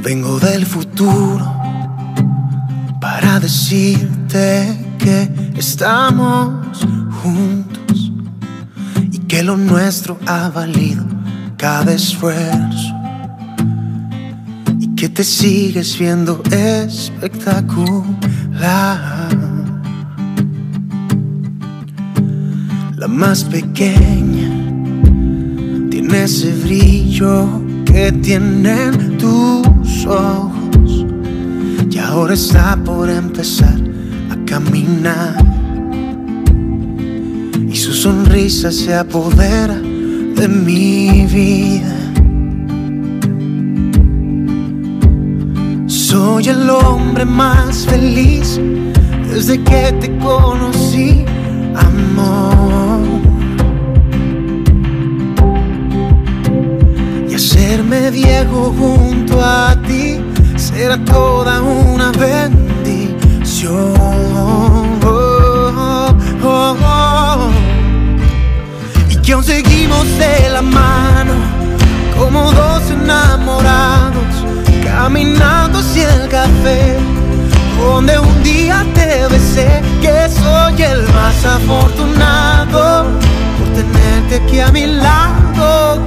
Vengo del futuro para decirte que estamos juntos y que lo nuestro ha valido cada esfuerzo y que te sigues viendo espectacular. La más pequeña tiene ese brillo que tienen tus ojos y ahora está por empezar a caminar y su sonrisa se apodera de mi vida. Soy el hombre más feliz desde que te conocí, amor. Hacerme viejo junto a ti será toda una bendición. Y que aún seguimos de la mano como dos enamorados, caminando hacia el café donde un día te besé. Que soy el más afortunado por tenerte aquí a mi lado.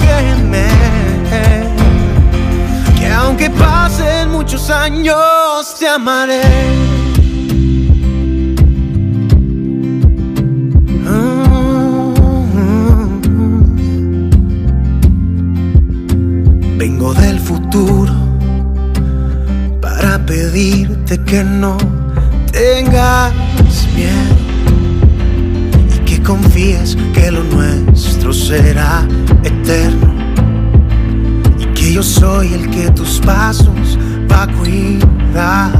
Que aunque pasen muchos años te amaré. Vengo del futuro para pedirte que no tengas miedo y que confíes que lo nuestro será eterno. Que yo soy el que tus pasos va a cuidar.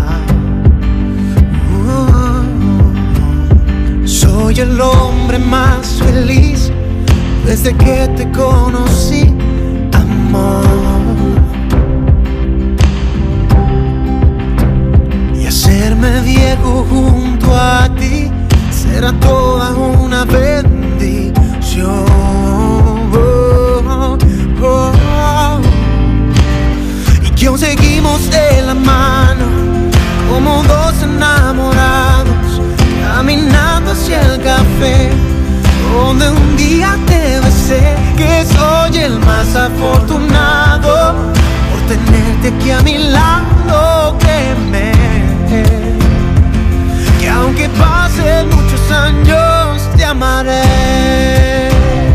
Soy el hombre más feliz desde que te conocí, amor. Y hacerme viejo junto a ti será toda una bendición. Que aún seguimos de la mano como dos enamorados, caminando hacia el café donde un día te besé. Que soy el más afortunado por tenerte aquí a mi lado. Que aunque pasen muchos años te amaré.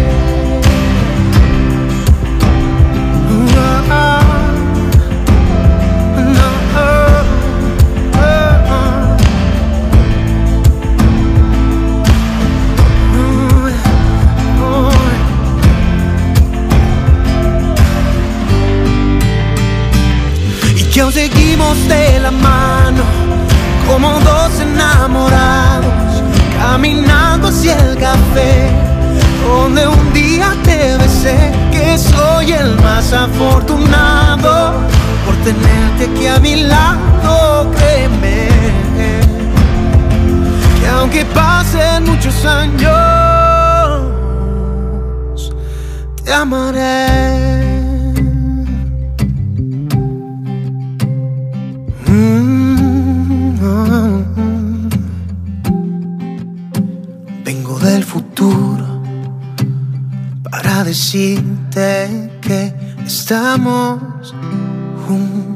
Que aún seguimos de la mano como dos enamorados, caminando hacia el café donde un día te besé. Que soy el más afortunado por tenerte aquí a mi lado. Créeme que aunque pasen muchos años te amaré. Vengo del futuro para decirte que estamos juntos.